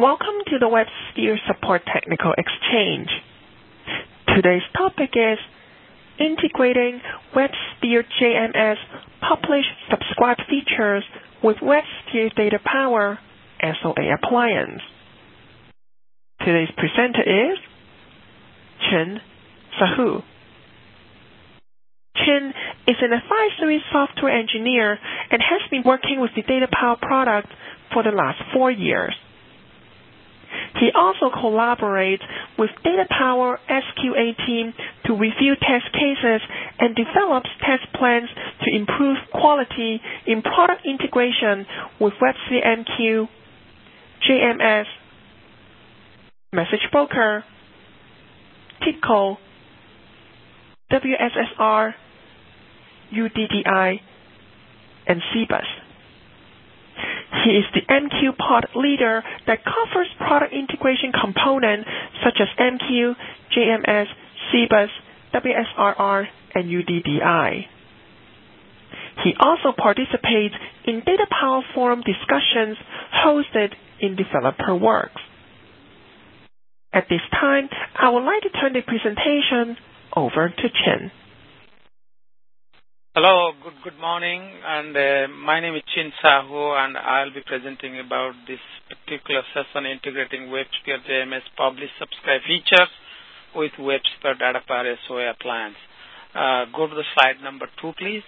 Welcome to the WebSphere Support Technical Exchange. Today's topic is integrating WebSphere JMS publish subscribe features with WebSphere Data Power SOA appliance. Today's presenter is Chen Sahu. Chen is an advisory software engineer and has been working with the Data Power product for the last 4 years. He also collaborates with Data Power SQA team to review test cases and develops test plans to improve quality in product integration with WebSphere MQ, JMS, Message Broker, TIBCO, WSSR, UDDI, and CBus. He is the MQ pod leader that covers product integration components such as MQ, JMS, CBus, WSRR, and UDDI. He also participates in Data Power Forum discussions hosted in DeveloperWorks. At this time, I would like to turn the presentation over to Chen. Hello, good morning, and my name is Chen Sahu, and I'll be presenting about this particular session integrating WebSphere JMS publish subscribe features with WebSphere Data Power SOA appliance. Go to the slide number 2, please.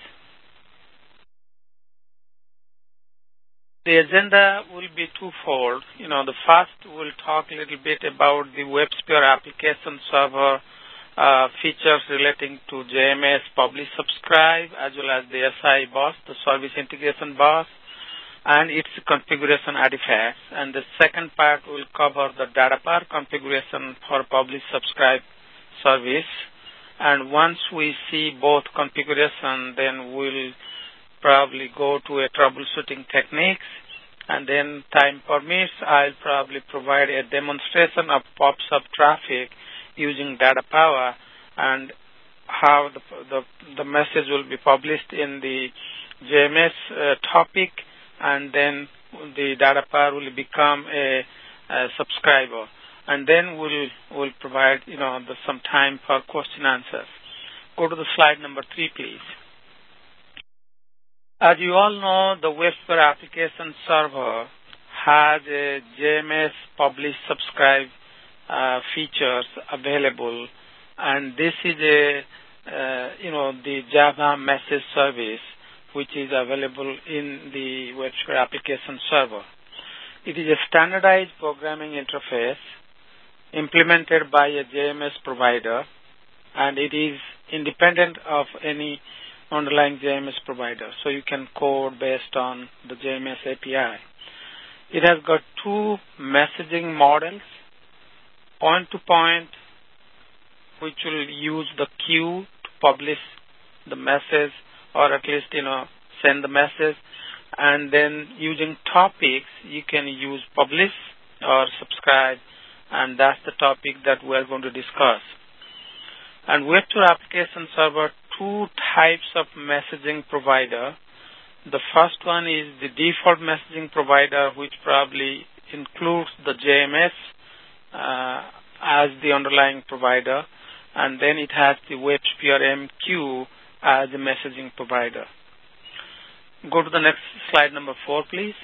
The agenda will be twofold. The first we'll talk a little bit about the WebSphere application server features relating to JMS publish subscribe as well as the SI bus, the service integration bus, and its configuration artifacts. And the second part will cover the Data Power configuration for publish subscribe service. And once we see both configuration, then we'll probably go to a troubleshooting techniques. And then time permits, I'll probably provide a demonstration of PubSub traffic using Data Power and how the message will be published in the JMS topic, and then the Data Power will become a subscriber. And then we'll provide some time for question answers. Go to the slide number 3, please. As you all know, the WebSphere application server has a JMS publish subscribe features available, and this is the Java message service which is available in the WebSphere application server. It is a standardized programming interface implemented by a JMS provider, and it is independent of any underlying JMS provider, so you can code based on the JMS API. It has got 2 messaging models, point-to-point, which will use the queue to publish the message or at least, send the message. And then using topics, you can use publish or subscribe, and that's the topic that we're going to discuss. And WebSphere application server, 2 types of messaging provider. The first one is the default messaging provider, which probably includes the JMS as the underlying provider, and then it has the WebSphere MQ as the messaging provider. Go to the next slide number 4, please.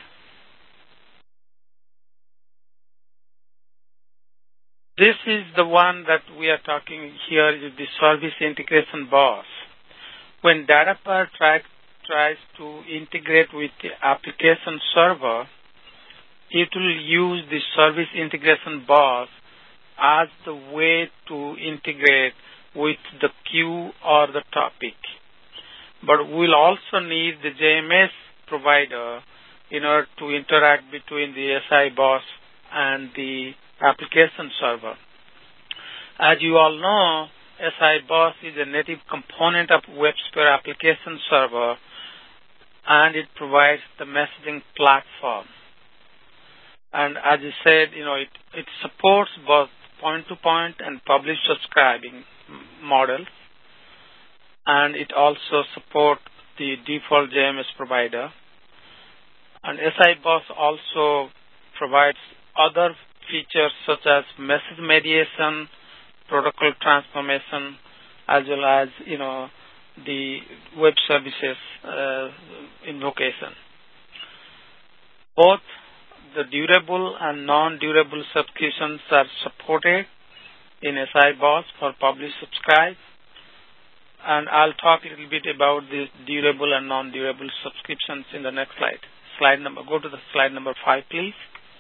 This is the one that we are talking here, is the service integration bus. When Data Power tries to integrate with the application server, it will use the service integration bus as the way to integrate with the queue or the topic. But we'll also need the JMS provider in order to interact between the SI bus and the application server. As you all know, SI bus is a native component of WebSphere application server, and it provides the messaging platform. And as I said, it supports both point-to-point and publish subscribing models, and it also supports the default JMS provider. And SI bus also provides other features such as message mediation, protocol transformation, as well as the web services invocation. Both the durable and non-durable subscriptions are supported in SIBOS for publish subscribe, and I'll talk a little bit about the durable and non-durable subscriptions in the next slide. Go to the slide number 5, please.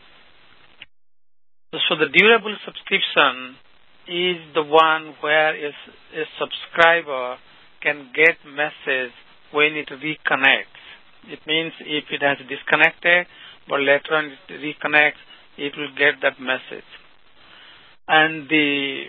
So the durable subscription is the one where a subscriber can get message when it reconnects. It means if it has disconnected, but later on it reconnects, it will get that message. And the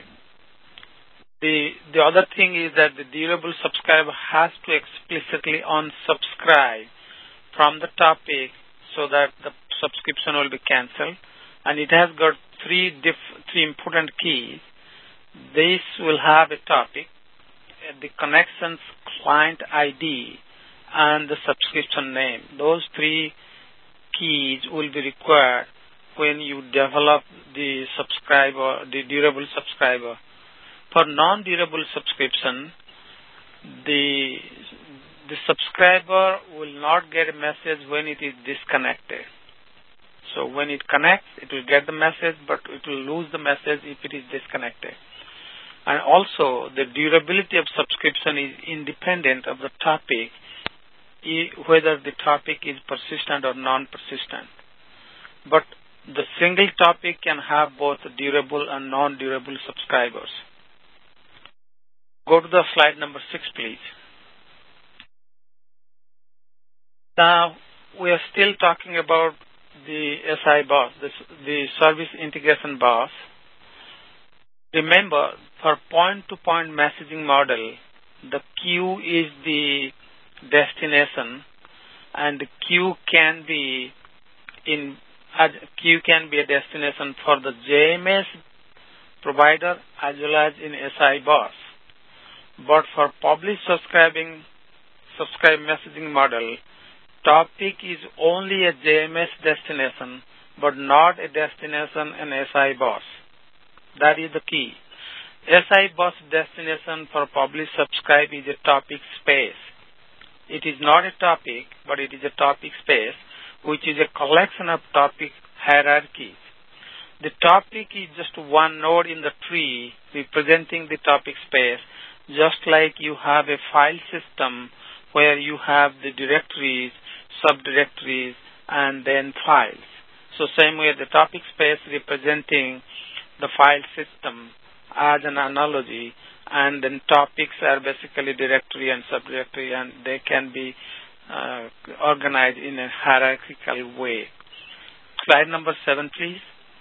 other thing is that the durable subscriber has to explicitly unsubscribe from the topic so that the subscription will be canceled. And it has got three important keys. This will have a topic, the connections client ID, and the subscription name. Those three keys will be required when you develop the durable subscriber. For non-durable subscription, the subscriber will not get a message when it is disconnected. So when it connects, it will get the message, but it will lose the message if it is disconnected. And also, the durability of subscription is independent of the topic, whether the topic is persistent or non-persistent. But the single topic can have both durable and non-durable subscribers. Go to the slide number 6, please. Now, we are still talking about the SIBOS, the Service Integration Bus. Remember, for point-to-point messaging model, the queue is the destination, and the queue can be a destination for the JMS provider as well as in SIBOS. But for publish subscribe messaging model, topic is only a JMS destination, but not a destination in SIBOS. That is the key. SIBOS destination for publish subscribe is a topic space. It is not a topic, but it is a topic space, which is a collection of topic hierarchies. The topic is just one node in the tree representing the topic space, just like you have a file system where you have the directories, subdirectories, and then files. So same way, the topic space representing the file system as an analogy, and then topics are basically directory and subdirectory, and they can be organized in a hierarchical way. Slide number 7, please.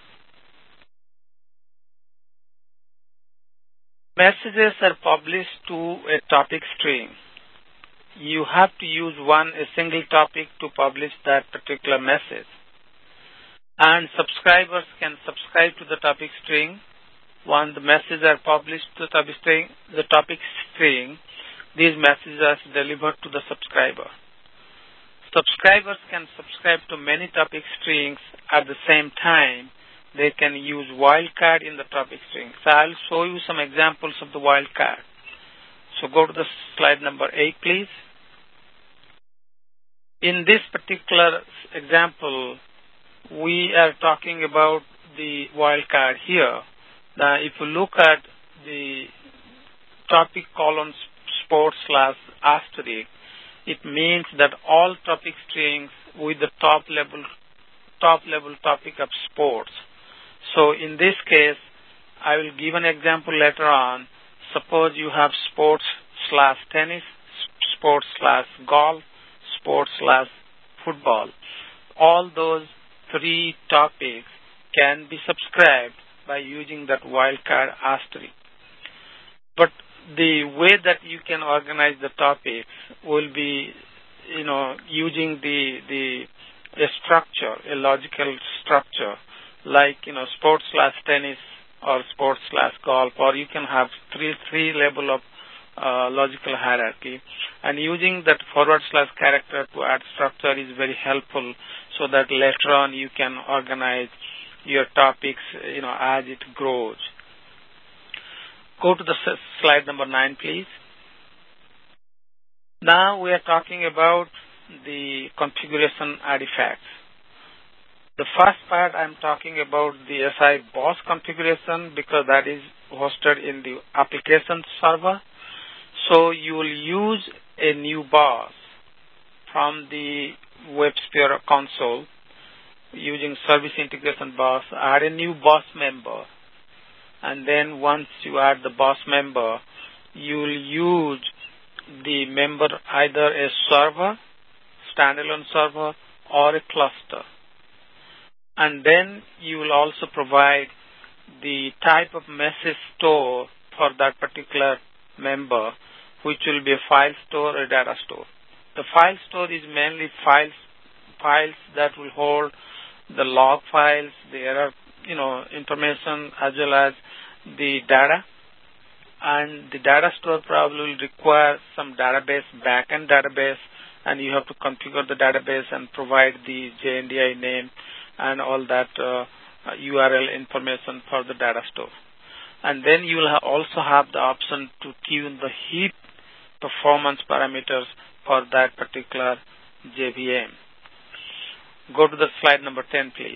Messages are published to a topic string. You have to use a single topic to publish that particular message. And subscribers can subscribe to the topic string. When the messages are published to the topic string, these messages are delivered to the subscriber. Subscribers can subscribe to many topic strings at the same time. They can use wildcard in the topic string. So I'll show you some examples of the wildcard. So go to the slide number 8, please. In this particular example, we are talking about the wildcard here. Now, if you look at the topic colon /*, it means that all topic strings with the top level topic of sports. So in this case, I will give an example later on. Suppose you have sports/tennis, sports/golf, sports/football. All those three topics can be subscribed by using that wildcard asterisk. But the way that you can organize the topics will be, using a structure, a logical structure, like, sports/tennis or sports/golf, or you can have three level of logical hierarchy. And using that / character to add structure is very helpful, so that later on you can organize your topics, as it grows. Go to the slide number 9, please. Now we are talking about the configuration artifacts. The first part I'm talking about the SI BOSS configuration because that is hosted in the application server. So you will use a new BOSS from the WebSphere console using Service Integration BOSS. Add a new BOSS member, and then once you add the BOSS member, you will use the member either a server, standalone server, or a cluster. And then you will also provide the type of message store for that particular member, which will be a file store or a data store. The file store is mainly files that will hold the log files, the error, information, as well as the data. And the data store probably will require some database, backend database, and you have to configure the database and provide the JNDI name and all that URL information for the data store. And then you will also have the option to tune the heap performance parameters for that particular JVM. Go to the slide number 10, please.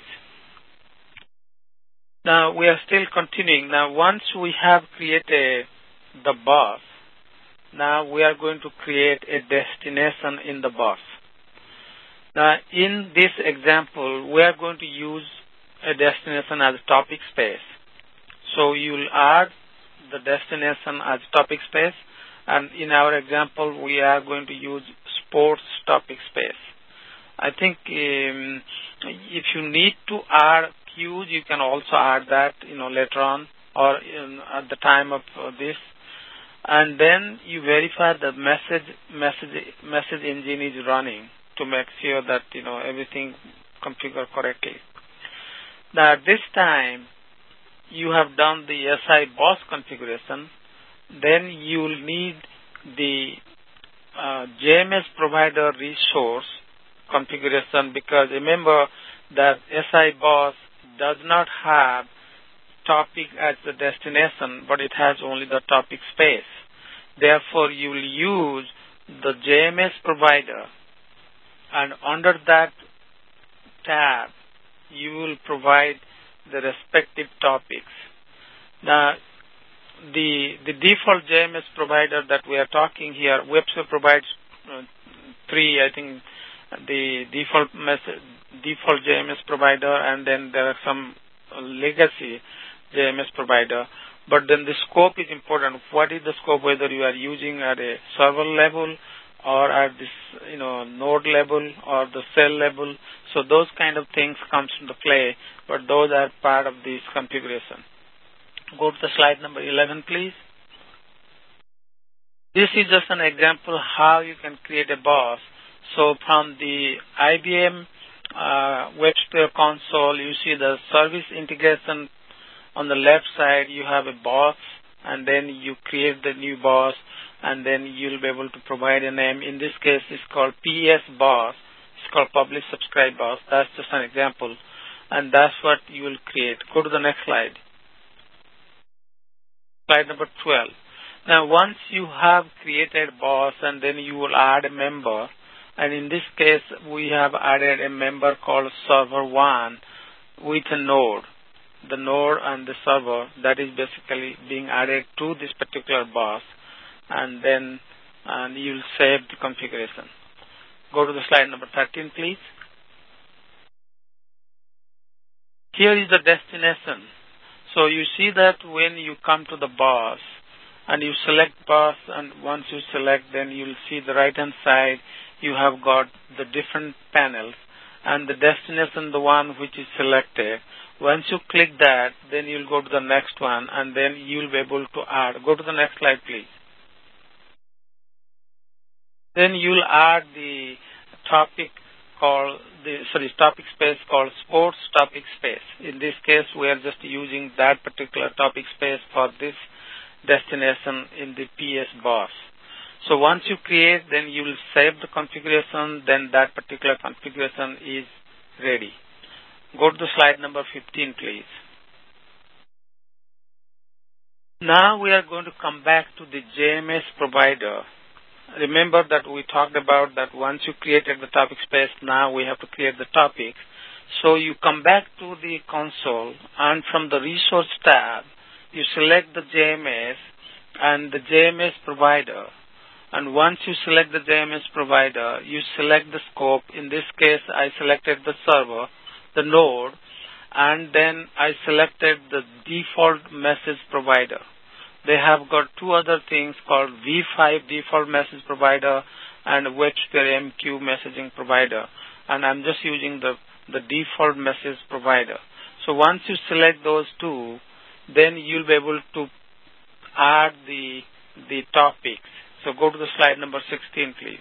Now, we are still continuing. Now, once we have created the BOSS, now we are going to create a destination in the BOSS. Now, in this example, we are going to use a destination as a topic space. So you will add the destination as topic space, and in our example, we are going to use sports topic space. I think if you need to add queues, you can also add that, later on or at the time of this. And then you verify the message engine is running to make sure that, everything configured correctly. Now, at this time, you have done the SI BOSS configuration. Then you will need the JMS provider resource configuration, because remember that SI BOSS does not have topic as the destination, but it has only the topic space. Therefore, you will use the JMS provider, and under that tab, you will provide the respective topics. Now, the default JMS provider that we are talking here, WebSphere provides 3, I think, the default JMS provider, and then there are some legacy JMS provider. But then the scope is important. What is the scope, whether you are using at a server level or at this, node level or the cell level. So those kind of things comes into play, but those are part of this configuration. Go to the slide number 11, please. This is just an example how you can create a BOSS. So from the IBM WebSphere console, you see the service integration. On the left side, you have a BOSS, and then you create the new BOSS, and then you'll be able to provide a name. In this case, it's called PS BOSS. It's called Publish Subscribe BOSS. That's just an example, and that's what you will create. Go to the next slide. Slide number 12. Now, once you have created BOSS, and then you will add a member, and in this case, we have added a member called Server 1 with a node. The node and the server, that is basically being added to this particular BOSS, and then you'll save the configuration. Go to the slide number 13, please. Here is the destination. So you see that when you come to the BOSS and you select BOSS, and once you select, then you'll see the right-hand side, you have got the different panels, and the destination, the one which is selected. Once you click that, then you'll go to the next one, and then you'll be able to add. Go to the next slide, please. Then you'll add the topic space called sports topic space. In this case, we are just using that particular topic space for this destination in the PS BOSS. So once you create, then you will save the configuration, then that particular configuration is ready. Go to the slide number 15, please. Now we are going to come back to the JMS provider. Remember that we talked about that once you created the topic space, now we have to create the topic. So you come back to the console, and from the resource tab, you select the JMS and the JMS provider. And once you select the JMS provider, you select the scope. In this case, I selected the server, the node, and then I selected the default message provider. They have got two other things called V5 default message provider and WebSphere MQ messaging provider. And I'm just using the default message provider. So once you select those two, then you'll be able to add the topics. So go to the slide number 16, please.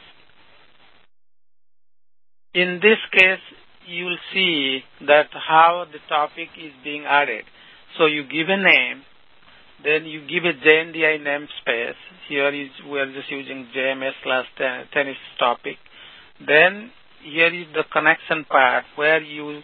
In this case, you'll see that how the topic is being added. So you give a name, then you give a JNDI namespace. Here we are just using JMS/tennis topic. Then here is the connection part where you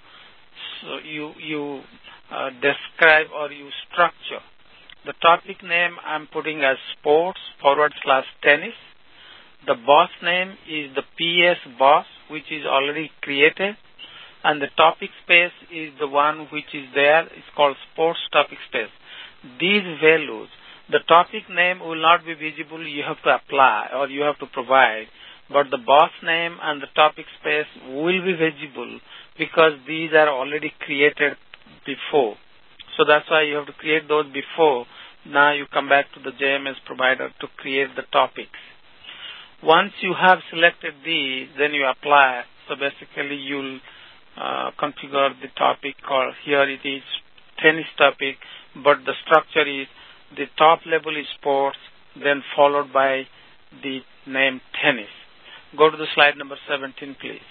describe or you structure. The topic name I'm putting as sports/tennis. The boss name is the PS boss, which is already created. And the topic space is the one which is there. It's called sports topic space. These values, the topic name will not be visible. You have to apply or you have to provide. But the boss name and the topic space will be visible because these are already created before. So that's why you have to create those before. Now you come back to the JMS provider to create the topics. Once you have selected these, then you apply. So basically you'll configure the topic, or here it is tennis topic, but the structure is the top level is sports, then followed by the name tennis. Go to the slide number 17, please.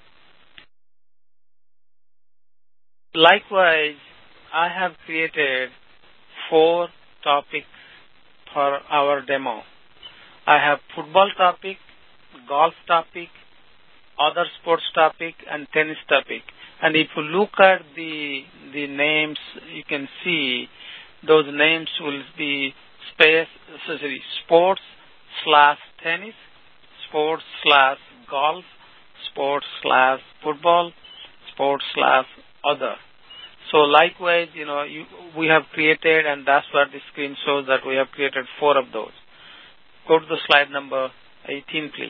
Likewise, I have created 4 topics for our demo. I have football topic, golf topic, other sports topic, and tennis topic. And if you look at the names, you can see those names will be sports/tennis, sports/golf, sports/football, sports/other. So likewise, we have created, and that's what the screen shows, that we have created 4 of those. Go to the slide number 18, please.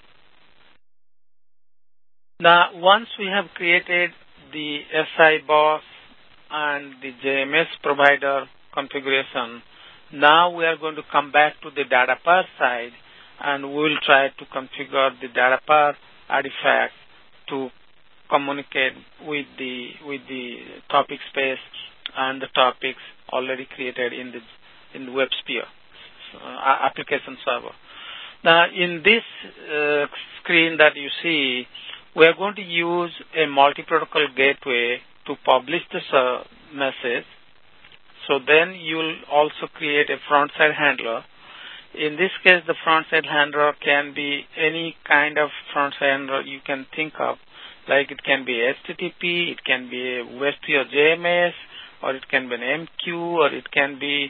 Now, once we have created the SI boss and the JMS provider configuration, now we are going to come back to the data pair side, and we will try to configure the data pair artifact to communicate with the topic space and the topics already created in the WebSphere application server. Now, in this screen that you see, we are going to use a multi-protocol gateway to publish this message. So then you'll also create a front-side handler. In this case, the front-side handler can be any kind of front-side handler you can think of. Like it can be HTTP, it can be a WebSphere JMS, or it can be an MQ, or it can be,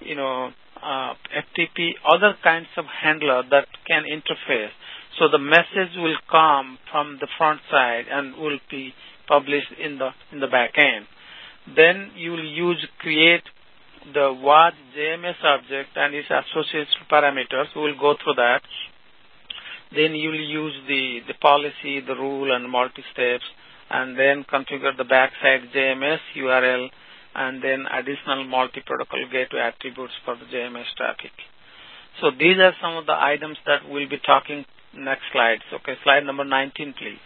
FTP, other kinds of handler that can interface. So the message will come from the front side and will be published in the back end. Then you will create the WAD JMS object and its associated parameters. We will go through that. Then you will use the policy, the rule, and multi-steps, and then configure the backside JMS URL, and then additional multi-protocol gateway attributes for the JMS traffic. So these are some of the items that we'll be talking next slides. Okay, slide number 19, please.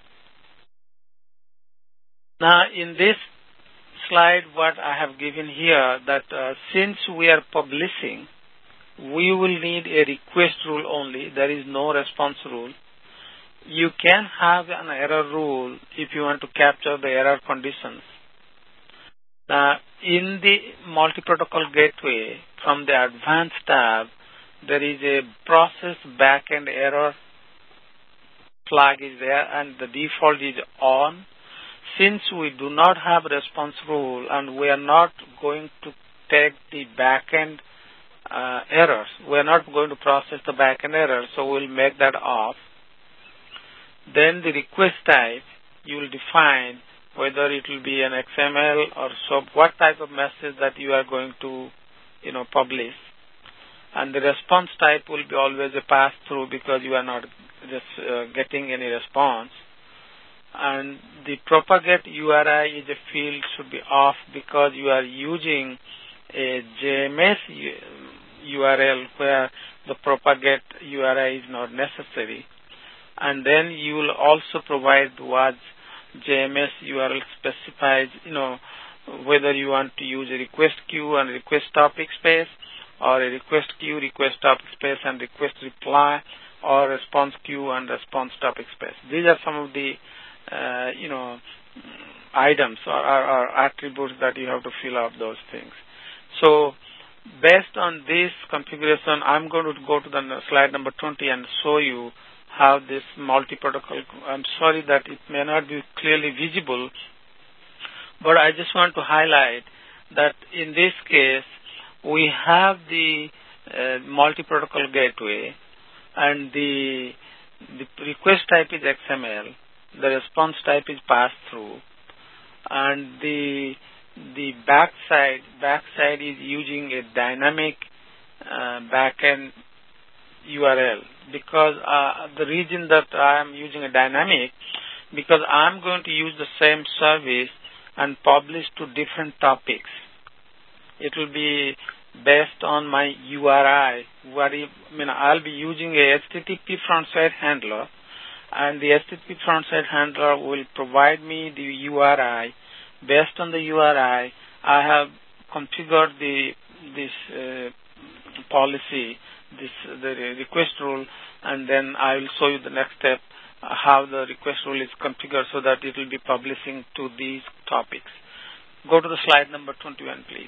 Now, in this slide, what I have given here, that since we are publishing, we will need a request rule only. There is no response rule. You can have an error rule if you want to capture the error conditions. Now, in the multi-protocol gateway, from the advanced tab, there is a process backend error flag is there, and the default is on. Since we do not have response rule and we are not going to take the backend errors, we are not going to process the backend errors, so we'll make that off. Then the request type, you will define whether it will be an XML or SOAP, what type of message that you are going to, publish. And the response type will be always a pass-through because you are not just getting any response. And the propagate URI is a field should be off because you are using a JMS URL where the propagate URI is not necessary. And then you will also provide what JMS URL specifies, whether you want to use a request queue and request topic space, or a request queue, request topic space, and request reply, or response queue and response topic space. These are some of the, items or attributes that you have to fill out those things. So, based on this configuration, I'm going to go to the slide number 20 and show you how this multi-protocol, I'm sorry that it may not be clearly visible, but I just want to highlight that in this case, we have the multi-protocol gateway, and the request type is XML, the response type is pass-through, and the backside is using a dynamic backend URL, because the reason that I am using a dynamic, because I'm going to use the same service and publish to different topics. It will be based on my URI. I'll be using a HTTP front-side handler, and the HTTP front-side handler will provide me the URI. Based on the URI, I have configured this policy, the request rule, and then I will show you the next step, how the request rule is configured so that it will be publishing to these topics. Go to the slide number 21, please.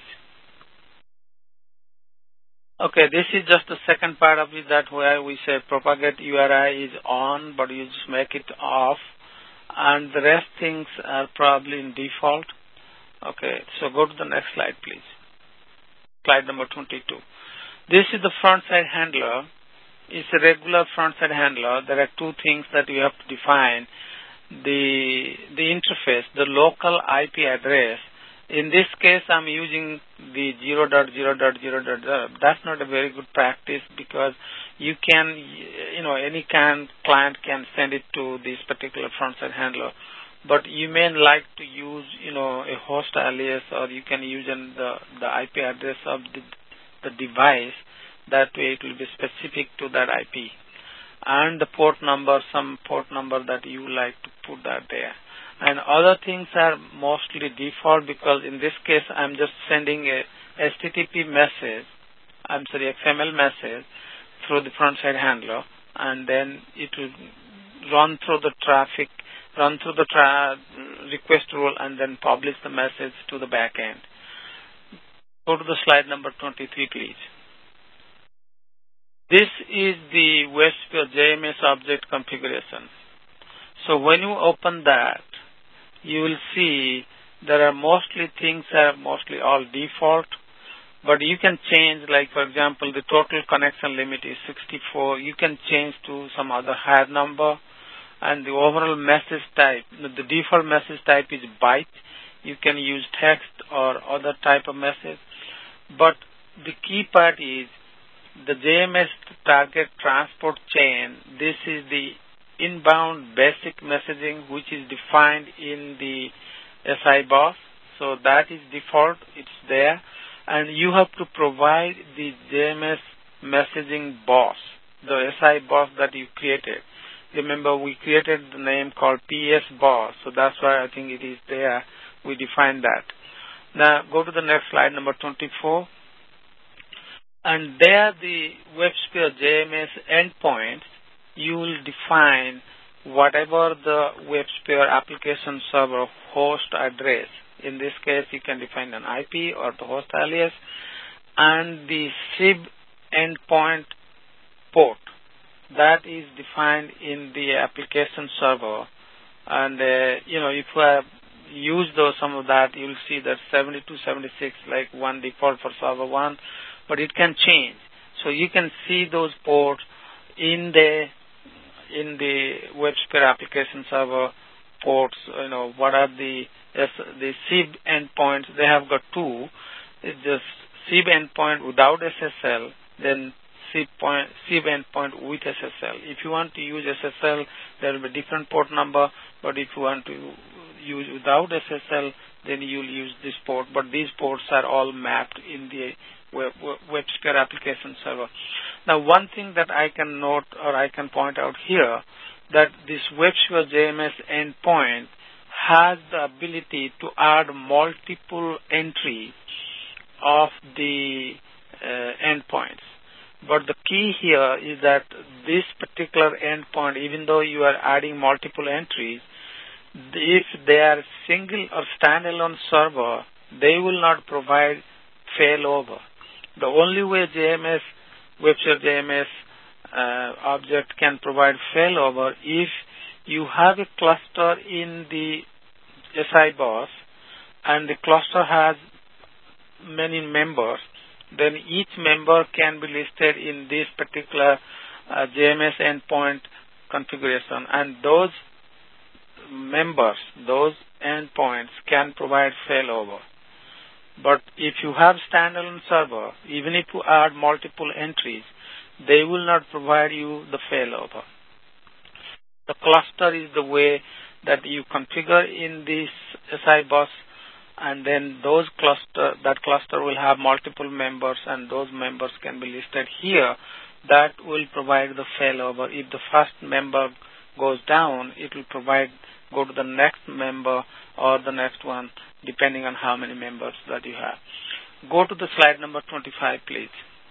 Okay, this is just the second part of it, that where we say propagate URI is on, but you just make it off, and the rest things are probably in default. Okay, so go to the next slide, please. Slide number 22. This is the front-side handler. It's a regular front-side handler. There are two things that you have to define. The interface, the local IP address. In this case, I'm using the 0.0.0.0. That's not a very good practice because you can, any client can send it to this particular front-side handler. But you may like to use, a host alias, or you can use the IP address of the device. That way it will be specific to that IP. And the port number, some port number that you like to put that there. And other things are mostly default because in this case I'm just sending a HTTP message, XML message through the front-side handler, and then it will run through the traffic, request rule, and then publish the message to the back end. Go to the slide number 23, please. This is the WebSphere JMS object configuration. So when you open that, you will see there are mostly things are mostly all default, but you can change, like for example, the total connection limit is 64. You can change to some other higher number, and the overall message type, the default message type is byte. You can use text or other type of message, but the key part is the JMS target transport chain. This is the inbound basic messaging which is defined in the SI bus. So that is default, it's there. And you have to provide the JMS messaging bus, the SI bus that you created. Remember, we created the name called PS bus, so that's why I think it is there. We define that. Now go to the next slide, number 24. And there the WebSphere JMS endpoints, you will define whatever the WebSphere application server host address. In this case, you can define an IP or the host alias, and the SIB endpoint port. That is defined in the application server. And, if you are use some of that, you'll see that 7276 like one default for server 1, but it can change. So you can see those ports in the WebSphere application server ports. What are the SIB endpoints? They have got two. It's just SIB endpoint without SSL, then SIB endpoint with SSL. If you want to use SSL, there will be different port number, but if you want to use without SSL, then you'll use this port. But these ports are all mapped in the WebSphere application server. Now, one thing that I can note or I can point out here, that this WebSphere JMS endpoint has the ability to add multiple entries of the endpoints. But the key here is that this particular endpoint, even though you are adding multiple entries, if they are single or standalone server, they will not provide failover. The only way WebSphere JMS object can provide failover if you have a cluster in the SI bus and the cluster has many members, then each member can be listed in this particular JMS endpoint configuration, and those members, those endpoints can provide failover. But if you have standalone server, even if you add multiple entries, they will not provide you the failover. The cluster is the way that you configure in this SI bus, and then that cluster will have multiple members, and those members can be listed here. That will provide the failover. If the first member goes down, it will go to the next member or the next one, depending on how many members that you have. Go to the slide number 25, please.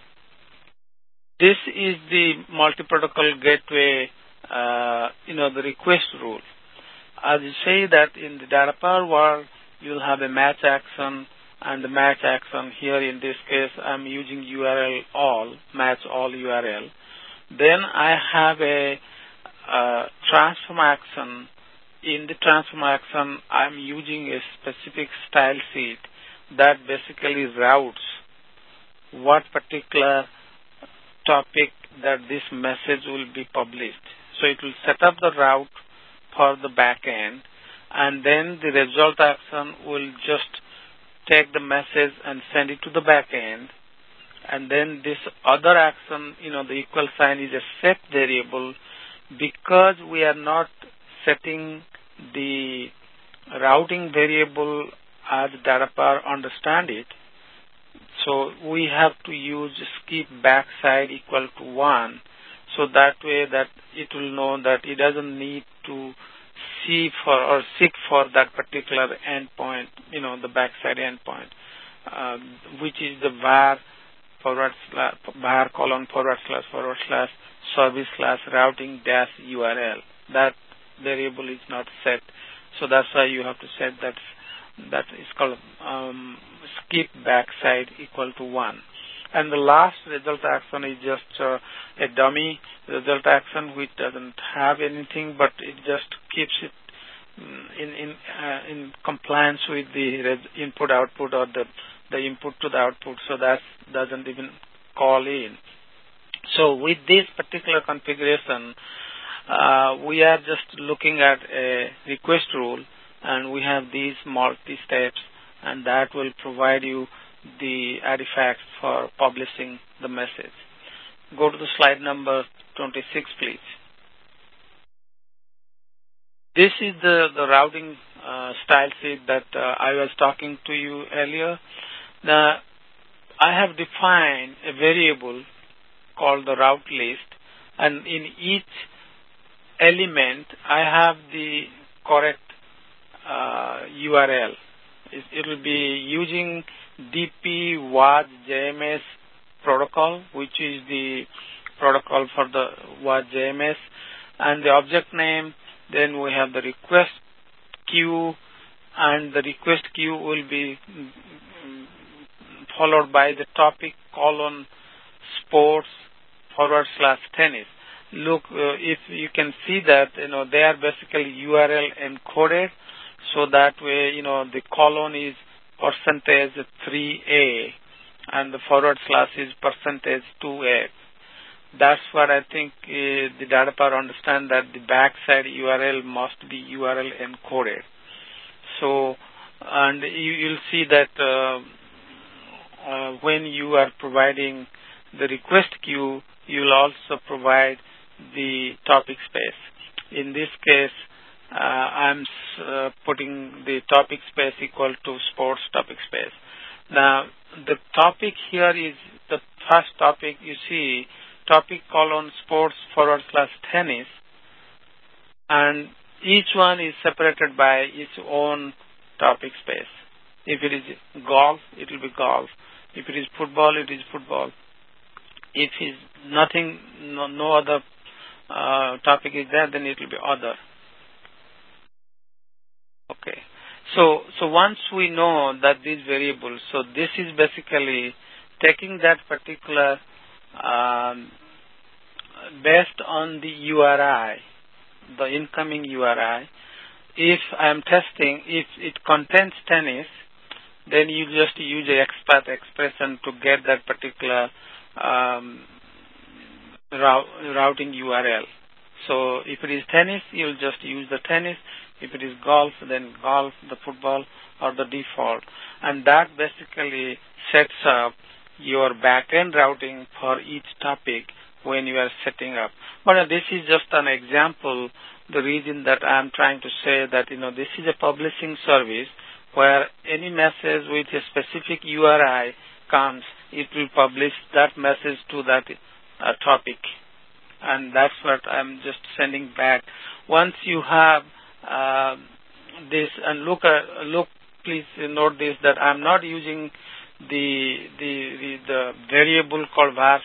This is the multi-protocol gateway, the request rule. As you say that in the Datapower world, you'll have a match action, and the match action here in this case, I'm using URL all, match all URL. Then I have a transform action. In the transform action, I'm using a specific style sheet that basically routes what particular topic that this message will be published. So it will set up the route for the backend, and then the result action will just take the message and send it to the backend. And then this other action, the equal sign is a set variable, because we are not setting the routing variable as Datapower understand it. So we have to use skip backside equal to 1. So that way that it will know that it doesn't need to seek for that particular endpoint, the backside endpoint, which is the var //service/routing -URL. That variable is not set. So that's why you have to set that is called skip backside equal to 1. And the last result action is just a dummy result action which doesn't have anything, but it just keeps it in compliance with the input output or the input to the output. So that doesn't even call in. So with this particular configuration, we are just looking at a request rule, and we have these multi-steps, and that will provide you the artifacts for publishing the message. Go to the slide number 26, please. This is the routing style sheet that I was talking to you earlier. Now, I have defined a variable called the route list, and in each element, I have the correct URL. It will be using DP WAS JMS protocol, which is the protocol for the WAS JMS, and the object name. Then we have the request queue, and the request queue will be followed by the topic : sports / tennis. Look, if you can see that, they are basically URL encoded. So that way, the colon is %3A and the forward slash is %2A. That's what I think the data power understand, that the backside URL must be URL encoded. So, and you'll see that when you are providing the request queue, you'll also provide the topic space. In this case, I'm putting the topic space equal to sports topic space. Now, the topic here is the first topic you see, topic colon sports / tennis, and each one is separated by its own topic space. If it is golf, it will be golf. If it is football, it is football. If it is nothing, no other topic is there, then it will be other. Okay. So once we know that these variables, so this is basically taking that particular based on the URI, the incoming URI. If I'm testing, if it contains tennis, then you just use a XPath expression to get that particular routing URL. So if it is tennis, you'll just use the tennis. If it is golf, then golf, the football, or the default. And that basically sets up your backend routing for each topic when you are setting up. But this is just an example. The reason that I'm trying to say that, this is a publishing service where any message with a specific URI comes, it will publish that message to that topic. And that's what I'm just sending back. Once you have this, and look, please note this, that I'm not using the variable called var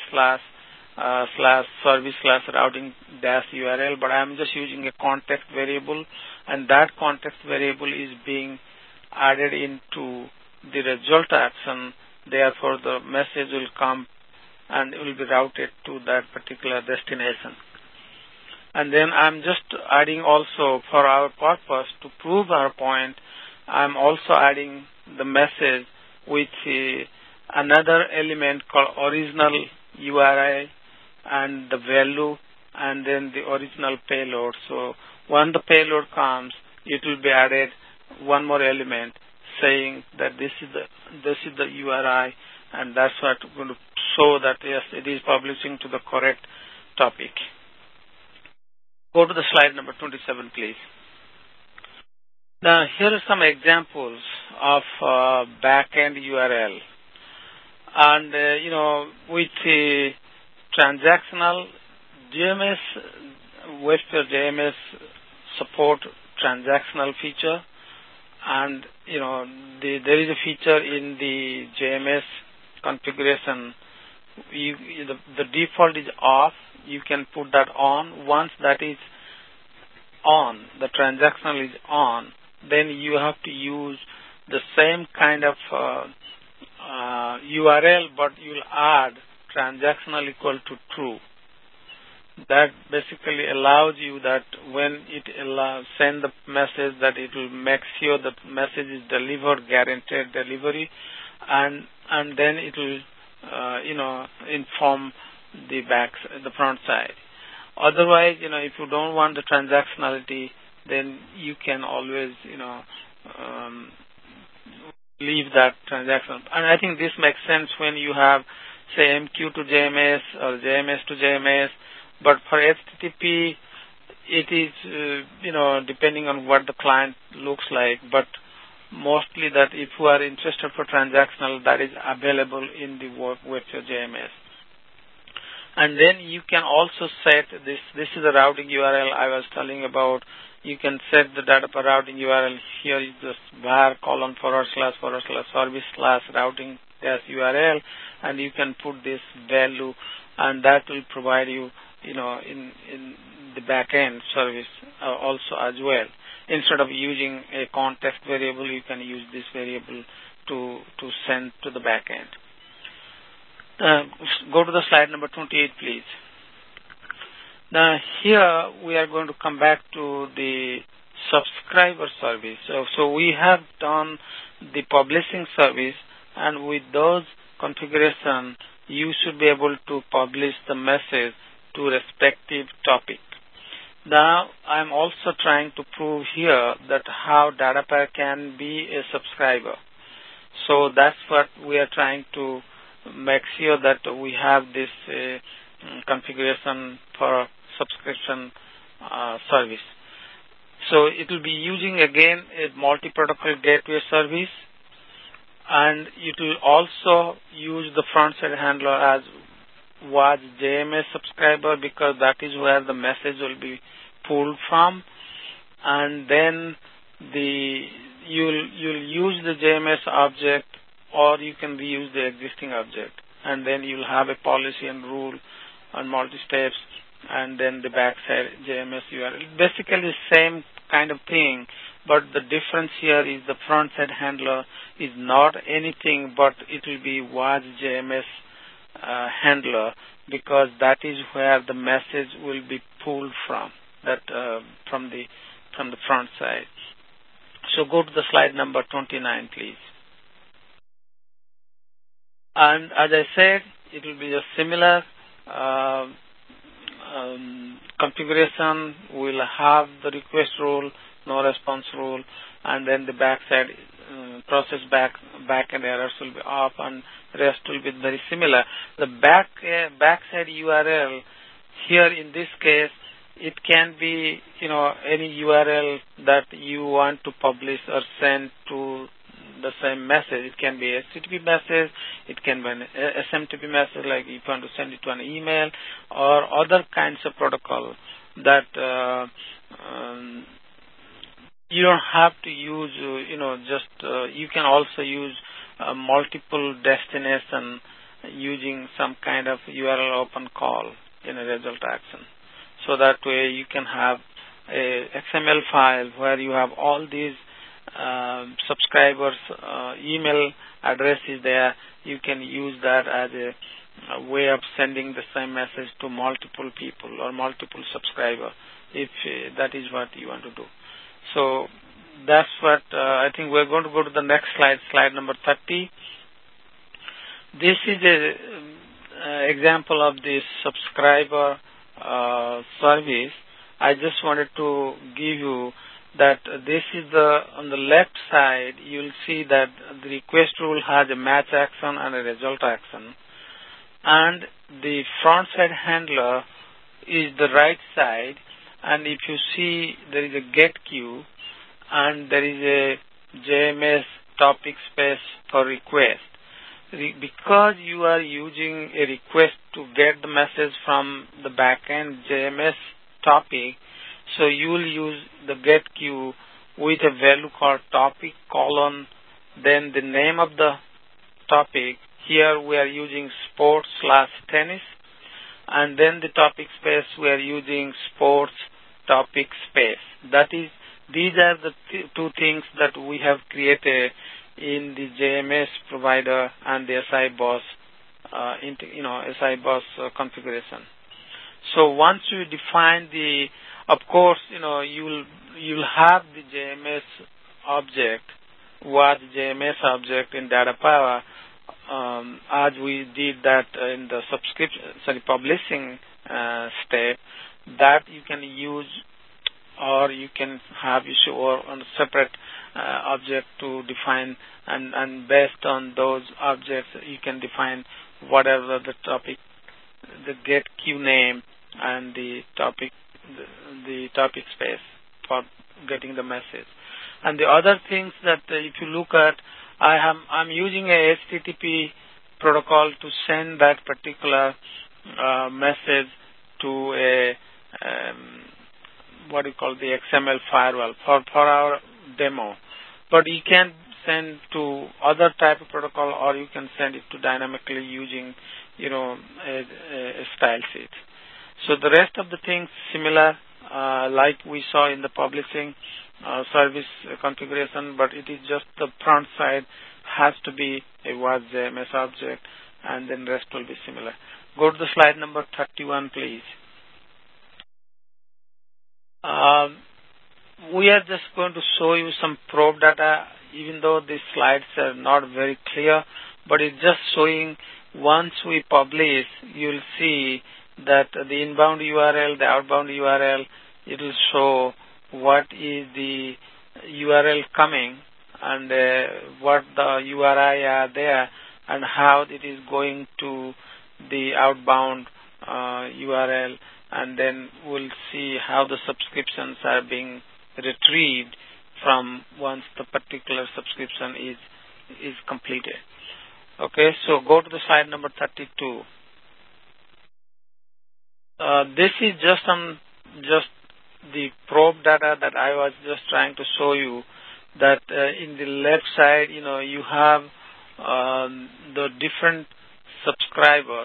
/ service / routing - URL, but I'm just using a context variable, and that context variable is being added into the result action. Therefore, the message will come and it will be routed to that particular destination. And then I'm just adding also, for our purpose, to prove our point, I'm also adding the message with another element called original URI and the value and then the original payload. So when the payload comes, it will be added one more element saying that this is the URI, and that's what we're going to show that yes, it is publishing to the correct topic. Go to the slide number 27, please. Now, here are some examples of backend URL. And, with the transactional JMS, WebSphere JMS support transactional feature. And, there is a feature in the JMS configuration. The default is off. You can put that on. Once that is on, the transactional is on, then you have to use the same kind of URL, but you'll add transactional equal to true. That basically allows you that when it send the message, that it will make sure that message is delivered, guaranteed delivery, and then it will inform the front side. Otherwise, if you don't want the transactionality, then you can always, leave that transaction. And I think this makes sense when you have, say, MQ to JMS or JMS to JMS. But for HTTP, it is, depending on what the client looks like. But mostly that if you are interested for transactional, that is available in the WebSphere JMS. And then you can also set this. This is the routing URL I was telling about. You can set the data per routing URL. Here is the var : / service / routing URL, and you can put this value, and that will provide you, in the backend service also as well. Instead of using a context variable, you can use this variable to send to the backend. Go to the slide number 28, please. Now, here we are going to come back to the subscriber service. So we have done the publishing service, and with those configuration, you should be able to publish the message to respective topic. Now, I'm also trying to prove here that how DataPair can be a subscriber. So that's what we are trying to make sure that we have this configuration for subscription service. So it will be using again a multi-protocol gateway service, and it will also use the front-side handler as was JMS subscriber, because that is where the message will be pulled from, and then you'll use the JMS object, or you can reuse the existing object, and then you'll have a policy and rule on multi-steps, and then the backside JMS URL. Basically the same kind of thing, but the difference here is the front-side handler is not anything but it will be was JMS handler, because that is where the message will be pulled from, that from the front side. So go to the slide number 29, please. And as I said, it will be a similar configuration. We'll have the request rule, no response rule, and then the backside process backend errors will be off, and rest will be very similar. The backside URL here in this case, it can be any URL that you want to publish or send to the same message. It can be a HTTP message, it can be an SMTP message, like if you want to send it to an email, or other kinds of protocol that you don't have to use, you can also use multiple destination using some kind of URL open call in a result action. So that way you can have a XML file where you have all these subscribers' email addresses there. You can use that as a way of sending the same message to multiple people or multiple subscribers, if that is what you want to do. So that's what I think. We're going to go to the next slide, slide number 30. This is an example of this subscriber service. I just wanted to give you that this is on the left side, you'll see that the request rule has a match action and a result action. And the front side handler is the right side. And if you see, there is a get queue and there is a JMS topic space for request. Because you are using a request to get the message from the backend JMS topic, so you will use the get queue with a value called topic colon, then the name of the topic. Here we are using sports/tennis, and then the topic space we are using sports topic space. These are the two things that we have created in the JMS provider and the SIBOS, SIBOS configuration. So once you define of course, you'll have the JMS object, JMS object in DataPower, as we did that in the publishing step, that you can use, or you can have issue or on a separate object to define, and based on those objects, you can define whatever the topic, the get queue name, and the topic space for getting the message. And the other things that if you look at, I'm using a HTTP protocol to send that particular message to a the XML firewall for our demo. But you can send to other type of protocol, or you can send it to dynamically using a style sheet. So the rest of the things similar, like we saw in the publishing service configuration, but it is just the front side has to be a was JMS object, and then rest will be similar. Go to the slide number 31, please. we are just going to show you some probe data, even though these slides are not very clear, but it's just showing once we publish, you'll see that the inbound URL, the outbound URL, it will show what is the URL coming and what the URI are there and how it is going to the outbound URL, and then we'll see how the subscriptions are being retrieved from once the particular subscription is completed. Okay, so go to the slide number 32. This is just the probe data that I was just trying to show you. That in the left side, you have the different subscribers.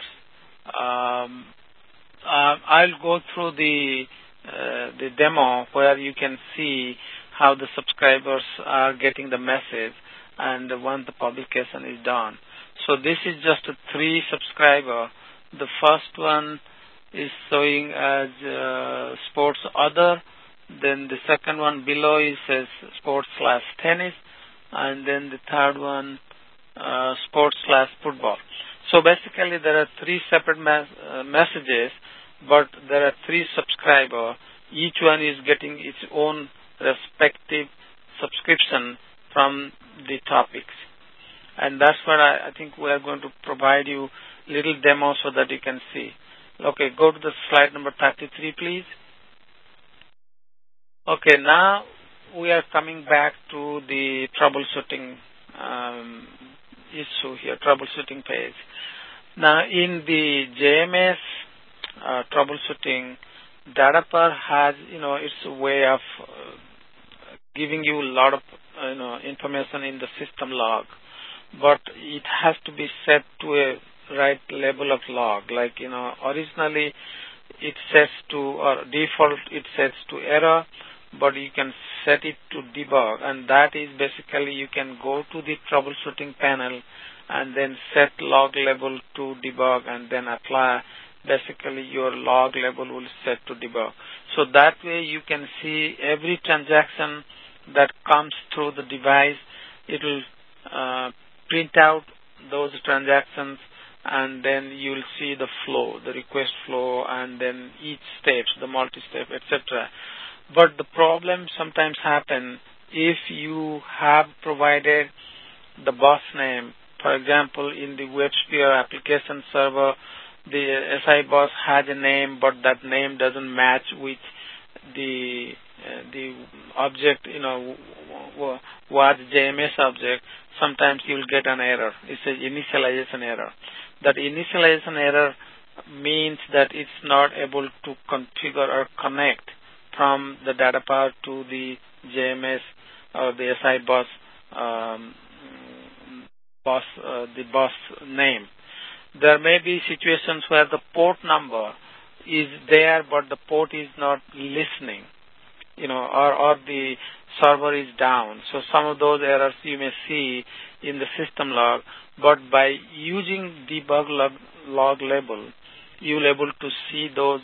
I'll go through the demo where you can see how the subscribers are getting the message and once the publication is done. So this is just a 3 subscriber. The first one is showing as sports other. Then the second one below is says sports/tennis, and then the third one sports/football. So basically there are 3 separate messages, but there are 3 subscribers. Each one is getting its own respective subscription from the topics. And that's what I think we are going to provide you little demo so that you can see. Okay, go to the slide number 33, please. Okay, now we are coming back to the troubleshooting issue here, troubleshooting page. Now, in the JMS troubleshooting, DataPar has, its way of giving you a lot of, information in the system log, but it has to be set to a right level of log. Like, originally it sets to, or default it sets to error, but you can set it to debug, and that is basically you can go to the troubleshooting panel and then set log level to debug and then apply. Basically your log level will set to debug. So that way you can see every transaction that comes through the device. It will print out those transactions, and then you'll see the flow, the request flow, and then each steps, the multi-step, etc. But the problem sometimes happen if you have provided the bus name. For example, in the WebSphere application server, the SI bus has a name, but that name doesn't match with the object, was JMS object. Sometimes you'll get an error. It's an initialization error. That initialization error means that it's not able to configure or connect from the DataPar to the JMS or the SI bus, the bus name. There may be situations where the port number is there, but the port is not listening, or the server is down. So some of those errors you may see in the system log, but by using debug log label, you'll able to see those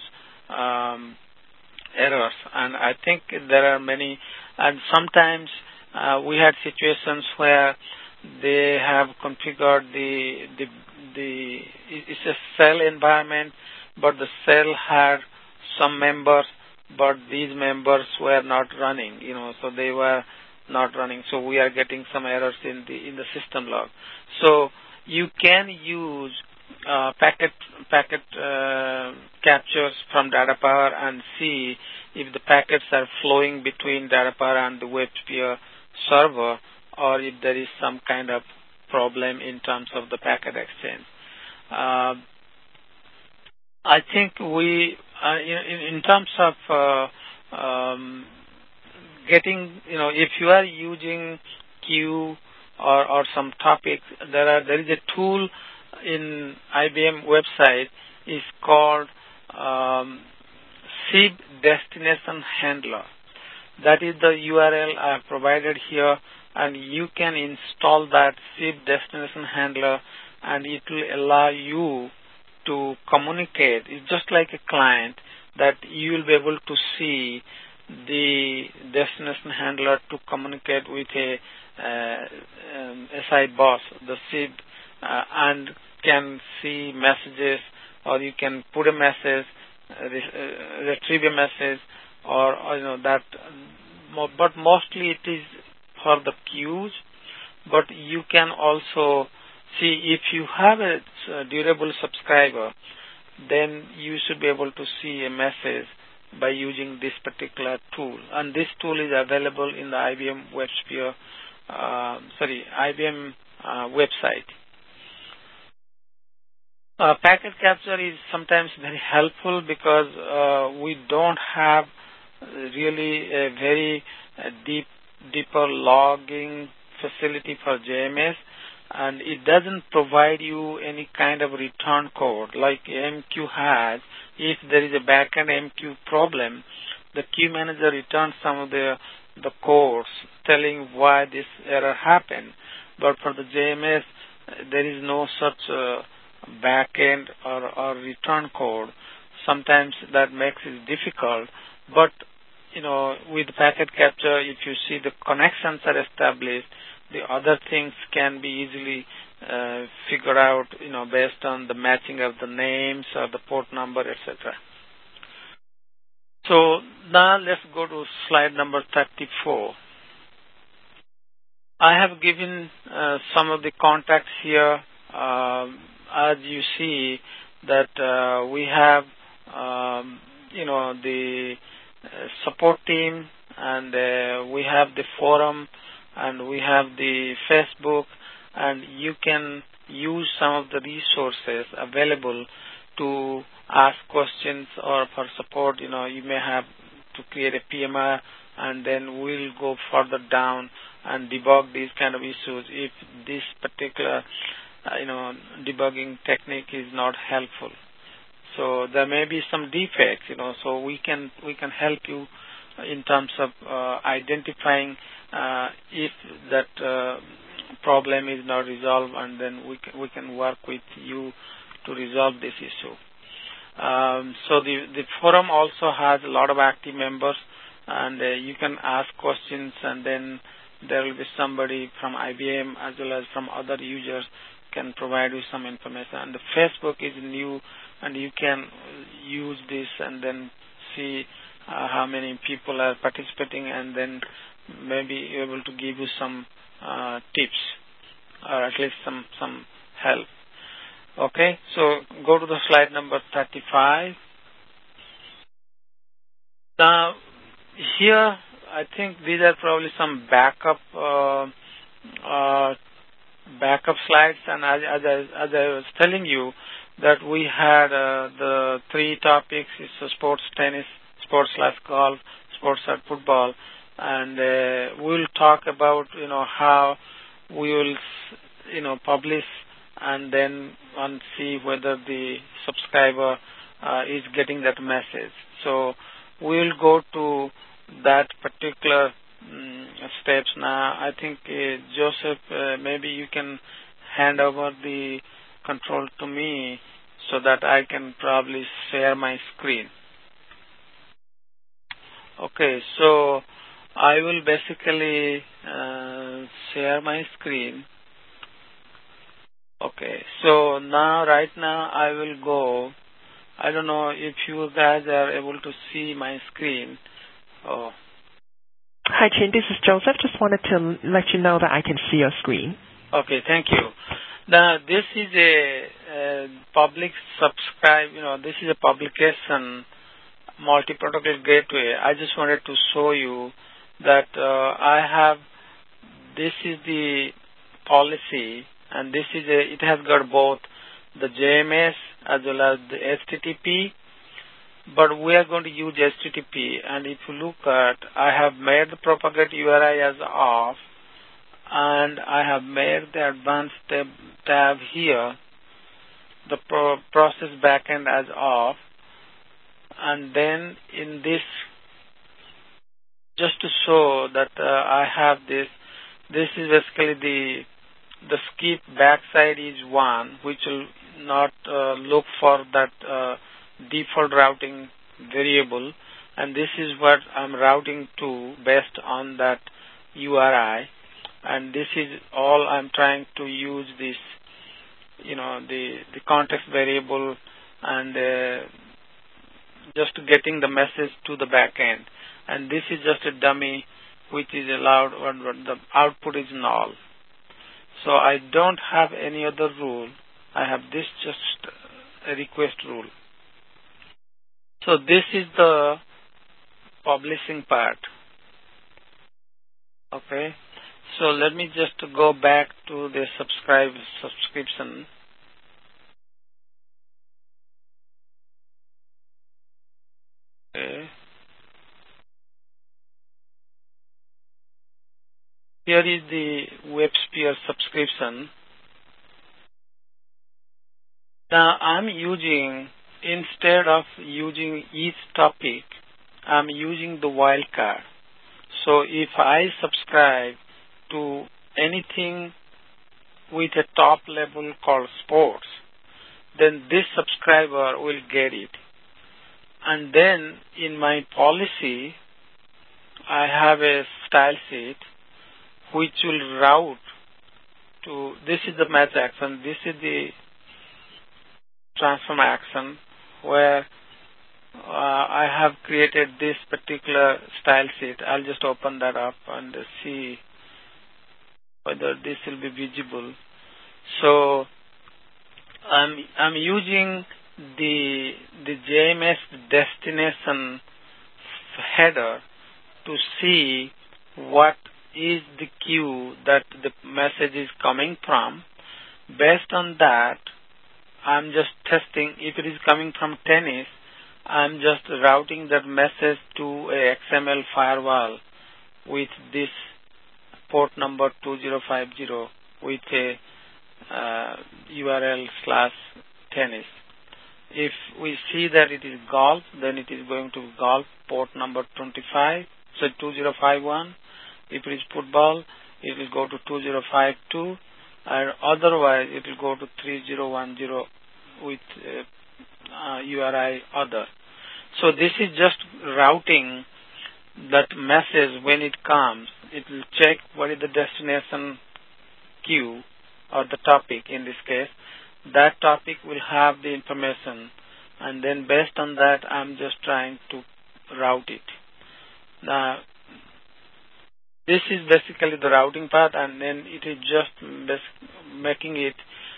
errors. And I think there are many, and sometimes we had situations where they have configured it's a cell environment, but the cell had some members, but these members were not running, so they were not running. So we are getting some errors in the system log. So you can use packet captures from DataPar and see if the packets are flowing between DataPar and the WebSphere server, or if there is some kind of problem in terms of the packet exchange. I think we, in terms of getting, if you are using Q or some topic, there is a tool in IBM website is called SIB Destination Handler. That is the URL I have provided here, and you can install that SIB Destination Handler, and it will allow you to communicate. It's just like a client that you will be able to see the destination handler to communicate with a SI bus, the SIB, and can see messages, or you can put a message, retrieve a message, or that. But mostly it is for the queues. But you can also see if you have a durable subscriber, then you should be able to see a message by using this particular tool. And this tool is available in the IBM WebSphere, IBM website. Packet capture is sometimes very helpful because we don't have really a very deeper logging facility for JMS, and it doesn't provide you any kind of return code like MQ has. If there is a backend MQ problem, the queue manager returns some of the codes telling why this error happened. But for the JMS, there is no such backend or return code. Sometimes that makes it difficult. But with packet capture, if you see the connections are established, the other things can be easily figured out, based on the matching of the names or the port number, etc. So now let's go to slide number 34. I have given some of the contacts here. As you see that we have, the support team, and we have the forum, and we have the Facebook, and you can use some of the resources available to ask questions or for support. You may have to create a PMR, and then we'll go further down and debug these kind of issues if this particular debugging technique is not helpful. So there may be some defects, so we can help you in terms of identifying if that problem is not resolved, and then we can work with you to resolve this issue. So the forum also has a lot of active members, and you can ask questions, and then there will be somebody from IBM as well as from other users can provide you some information. And the Facebook is new, and you can use this and then see how many people are participating, and then maybe able to give you some tips or at least some help. Okay, so go to the slide number 35. Now, here I think these are probably some backup slides, and as I was telling you that we had the three topics: it's sports, tennis, sports/golf, sports and football, and we'll talk about how we will publish and then see whether the subscriber is getting that message. So we'll go to that particular steps now. I think Joseph, maybe you can hand over the control to me so that I can probably share my screen. Okay, so I will basically share my screen. Okay, so right now I will go. I don't know if you guys are able to see my screen. Oh. Hi, Chin. This is Joseph. Just wanted to let you know that I can see your screen. Okay, thank you. Now, this is a public subscribe. This is a publication, multi-protocol gateway. I just wanted to show you that I have. This is the policy, and it has got both the JMS as well as the HTTP. But we are going to use HTTP, and if you look at, I have made the propagate URI as off, and I have made the advanced tab here, the process backend as off, and then in this, just to show that I have this is basically the skip backside is 1, which will not look for that default routing variable, and this is what I'm routing to based on that URI, and this is all I'm trying to use this, the context variable and just getting the message to the back end. And this is just a dummy which is allowed, or the output is null. So I don't have any other rule. I have this just a request rule. So this is the publishing part. Okay. So let me just go back to the subscription. Okay. Here is the WebSphere subscription. Now I'm using, instead of using each topic, I'm using the wildcard. So if I subscribe to anything with a top level called sports, then this subscriber will get it. And then in my policy, I have a style sheet which will route to, this is the match action, this is the transform action, where I have created this particular style sheet. I'll just open that up and see whether this will be visible. So I'm using the JMS destination header to see what is the queue that the message is coming from. Based on that, I'm just testing if it is coming from tennis. I'm just routing that message to a XML firewall with this port number 2050 with a URL /tennis. If we see that it is golf, then it is going to golf port number 2051. If it is football, it will go to 2052, and otherwise it will go to 3010 with URI other. So this is just routing that message when it comes. It will check what is the destination queue or the topic in this case. That topic will have the information, and then based on that, I'm just trying to route it. Now, this is basically the routing part, and then it is just making it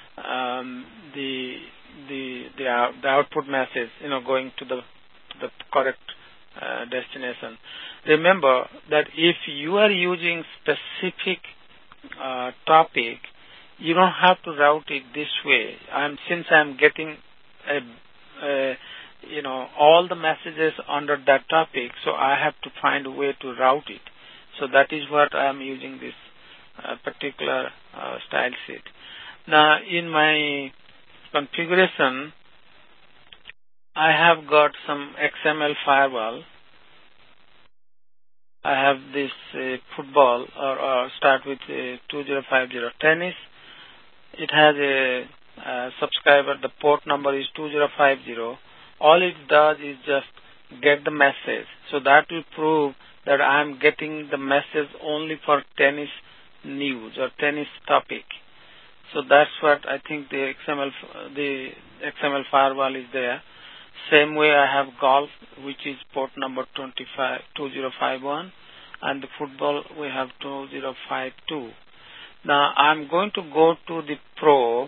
the output message, going to the correct destination. Remember that if you are using specific topic, you don't have to route it this way. Since I'm getting all the messages under that topic, so I have to find a way to route it. So that is what I'm using this particular style sheet. Now in my configuration, I have got some XML firewall. I have this football, or start with 2050 tennis. It has a subscriber, the port number is 2050. All it does is just get the message. So that will prove that I'm getting the message only for tennis news or tennis topic. So that's what I think the XML firewall is there. Same way I have golf, which is port number 2051, and the football we have 2052. Now I'm going to go to the probe,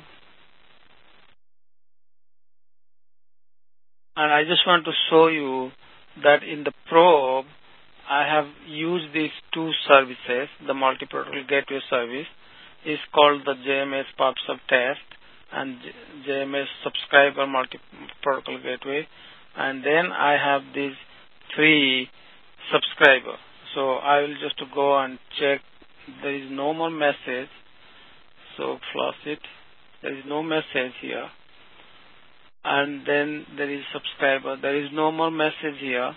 and I just want to show you that in the probe I have used these two services. The multi-protocol gateway service is called the JMS PubSub test and JMS subscriber multi-protocol gateway, and then I have these three subscribers. So I will just go and check. There is no more message, so close it. There is no message here, and then there is subscriber. There is no more message here,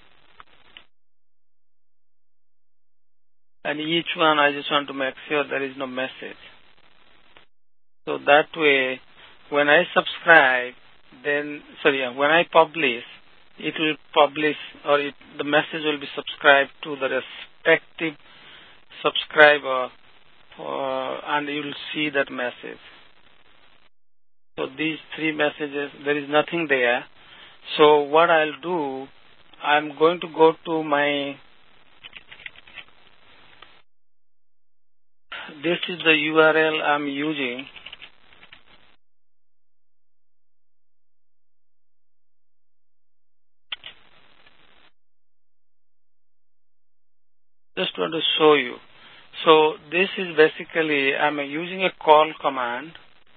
and each one I just want to make sure there is no message. So that way, when I subscribe, when I publish, it will publish, or the message will be subscribed to the respective subscriber, and you will see that message. So these three messages, there is nothing there. So what I'll do, I'm going to go to my, this is the URL I'm using. Just want to show you. So this is basically, I'm using a call command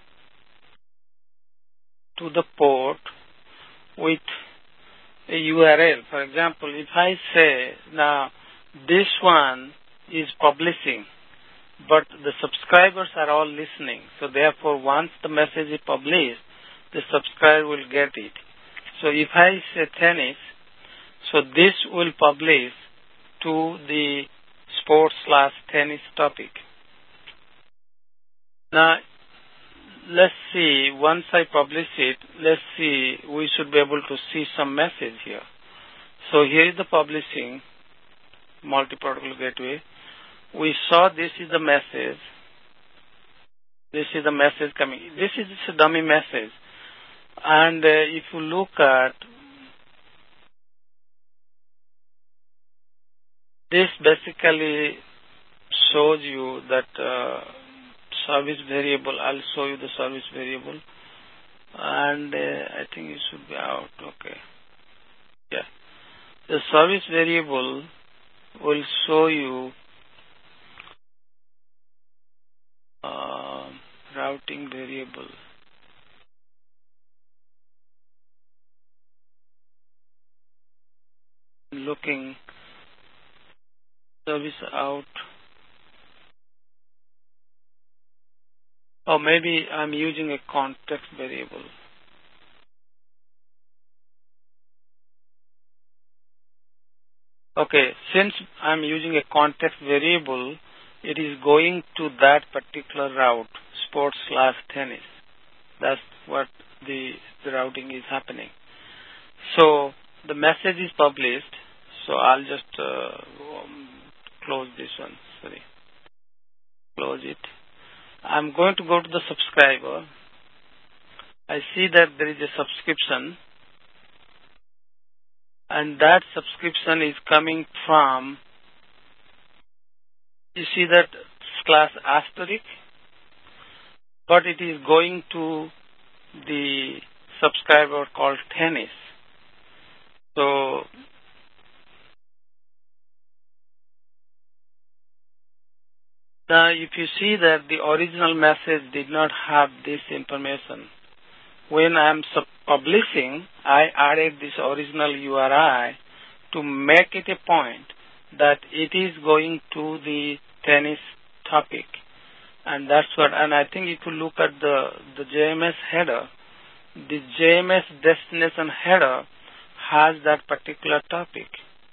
to the port with a URL. For example, if I say, now this one is publishing, but the subscribers are all listening. So therefore, once the message is published, the subscriber will get it. So if I say tennis, so this will publish to the sports/tennis topic. Now, let's see, once I publish it, let's see, we should be able to see some message here. So here is the publishing multi-protocol gateway. We saw this is the message. This is the message coming. This is a dummy message. And if you look at, this basically shows you that service variable. I'll show you the service variable. And I think it should be out. Okay. Yeah. The service variable will show you routing variable. Looking service out. Or maybe I'm using a context variable. Okay, since I'm using a context variable, it is going to that particular route, sports/tennis. That's what the routing is happening. So the message is published. So I'll just close this one. Sorry. Close it. I'm going to go to the subscriber. I see that there is a subscription. And that subscription is coming from, you see that class asterisk, but it is going to the subscriber called tennis. So now if you see that the original message did not have this information, when I'm publishing, I added this original URI to make it a point that it is going to the tennis topic. And that's what, and I think if you look at the JMS header, the JMS destination header has that particular topic.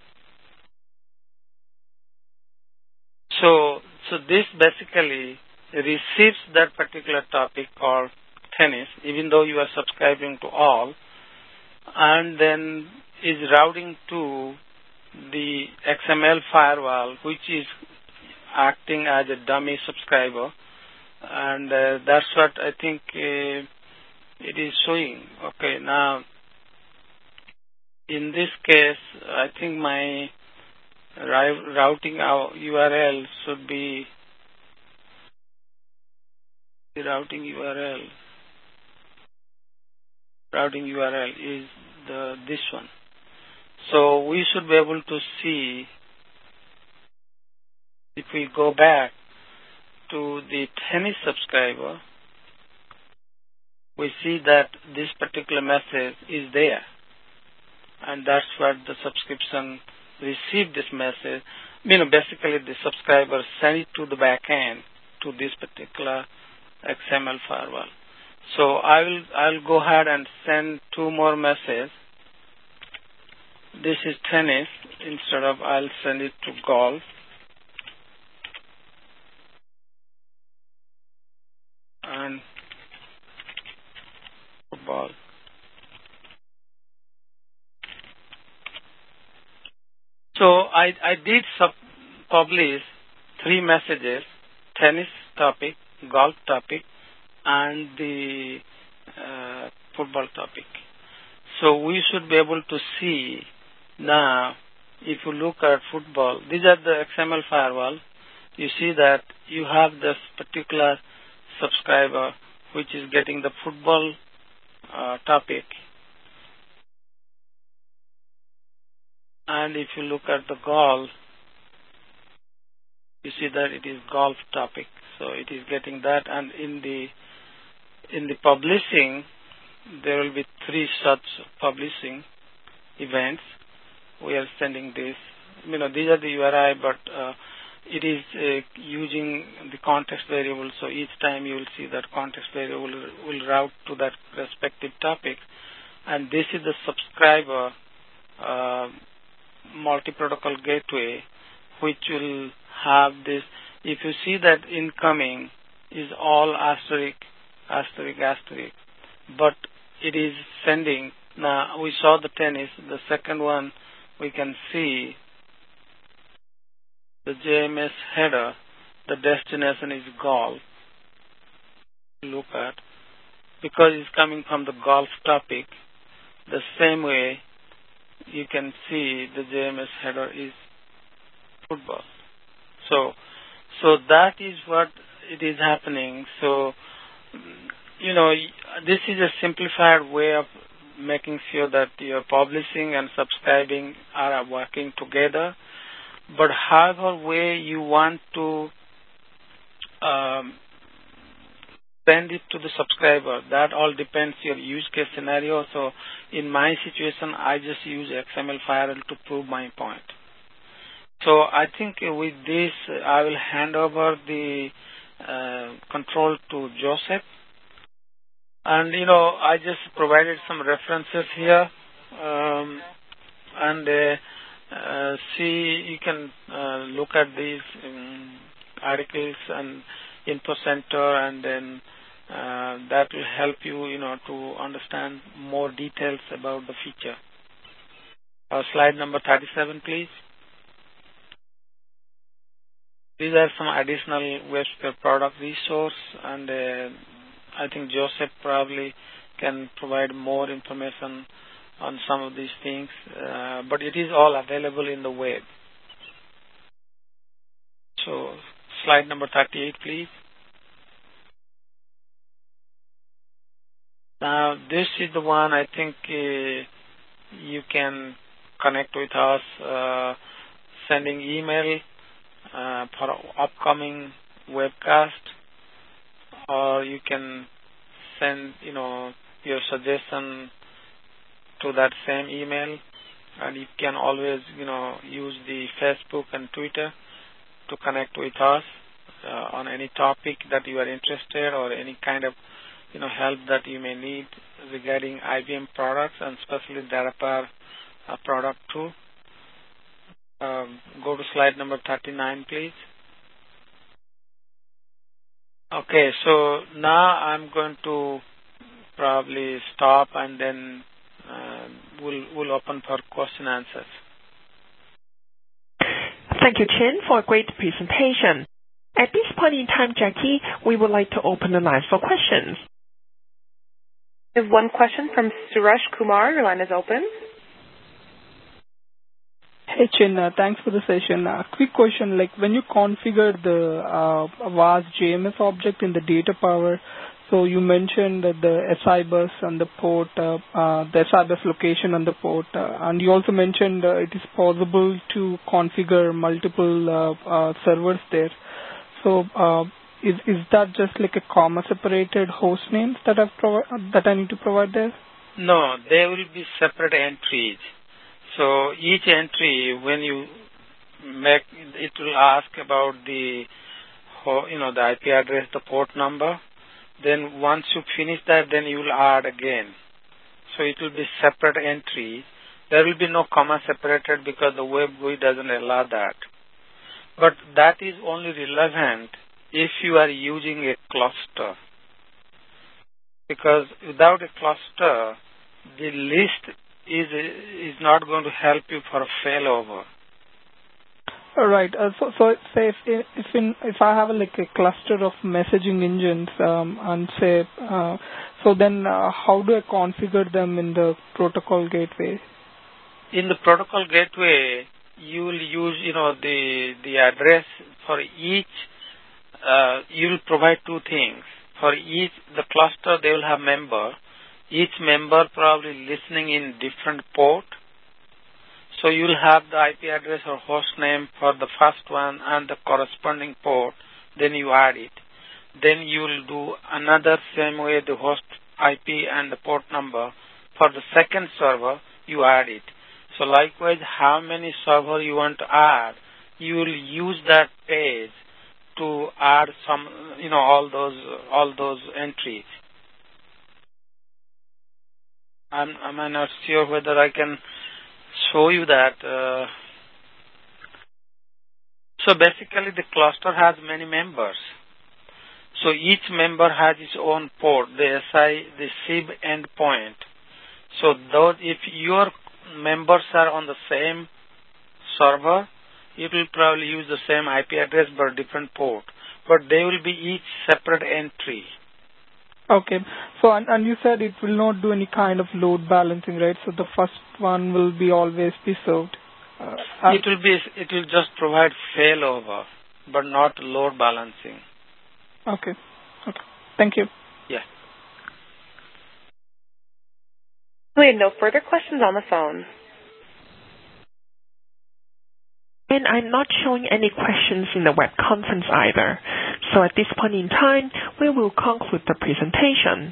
So this basically receives that particular topic called tennis, even though you are subscribing to all, and then is routing to the XML firewall, which is acting as a dummy subscriber, and that's what I think it is showing. Okay, now in this case, I think my routing URL should be the routing URL. Routing URL is this one. So we should be able to see, if we go back to the tennis subscriber, we see that this particular message is there. And that's what the subscription received this message. Basically the subscriber sent it to the back end to this particular XML firewall. So I'll go ahead and send two more messages. This is tennis. Instead of, I'll send it to golf. And football. So I did publish 3 messages: tennis topic, golf topic, and the football topic. So we should be able to see now, if you look at football, these are the XML firewall. You see that you have this particular subscriber which is getting the football topic. And if you look at the golf, you see that it is golf topic. So it is getting that, and in the publishing, there will be 3 such publishing events. We are sending this. These are the URI, but it is using the context variable. So each time you will see that context variable will route to that respective topic. And this is the subscriber multi-protocol gateway, which will have this. If you see that incoming is all asterisk, asterisk, asterisk, but it is sending. Now we saw the tennis. The second one, we can see the JMS header. The destination is golf. Look at, because it's coming from the golf topic. The same way you can see the JMS header is football. So that is what it is happening. So, this is a simplified way of making sure that your publishing and subscribing are working together. But however way you want to send it to the subscriber, that all depends your use case scenario. So in my situation, I just use XML firewall to prove my point. So I think with this, I will hand over the control to Joseph. And, I just provided some references here. See, you can look at these articles and Info Center, and then that will help you, to understand more details about the feature. Slide number 37, please. These are some additional WebSphere product resource, and I think Joseph probably can provide more information on some of these things, but it is all available in the web. So slide number 38, please. Now this is the one I think you can connect with us, sending email for upcoming webcast, or you can send your suggestion to that same email, and you can always use the Facebook and Twitter to connect with us on any topic that you are interested, or any kind of help that you may need regarding IBM products, and especially DataPower product too. Go to slide number 39, please. Okay, so now I'm going to probably stop, and then we'll open for question and answers. Thank you, Chin, for a great presentation. At this point in time, Jackie, we would like to open the line for questions. We have one question from Suresh Kumar. Your line is open. Hey, Chin, thanks for the session. Quick question, like when you configure the VAS JMS object in the DataPower, so you mentioned that the SI bus and the port, the SI bus location on the port, and you also mentioned it is possible to configure multiple servers there. So is that just like a comma separated host names that I need to provide there? No, there will be separate entries. So each entry, when you make, it will ask about the IP address, the port number. Then once you finish that, then you will add again. So it will be separate entry. There will be no comma separated because the web GUI doesn't allow that. But that is only relevant if you are using a cluster. Because without a cluster, the list is not going to help you for a failover. All right. So say if I have like a cluster of messaging engines and say so then how do I configure them in the protocol gateway? In the protocol gateway, you will use the address for each. You will provide two things for each. The cluster they will have member. Each member probably listening in different port. So you will have the IP address or host name for the first one and the corresponding port. Then you add it. Then you will do another same way the host IP and the port number. For the second server, you add it. So likewise, how many server you want to add, you will use that page to add some, all those entries. I'm not sure whether I can show you that. So basically, the cluster has many members. So each member has its own port, the SIB endpoint. So if your members are on the same server, it will probably use the same IP address but different port. But they will be each separate entry. Okay. So and you said it will not do any kind of load balancing, right? So the first one will be always be served. It will just provide failover, but not load balancing. Okay. Thank you. Yeah. We have no further questions on the phone. And I'm not showing any questions in the web conference either. So at this point in time, we will conclude the presentation.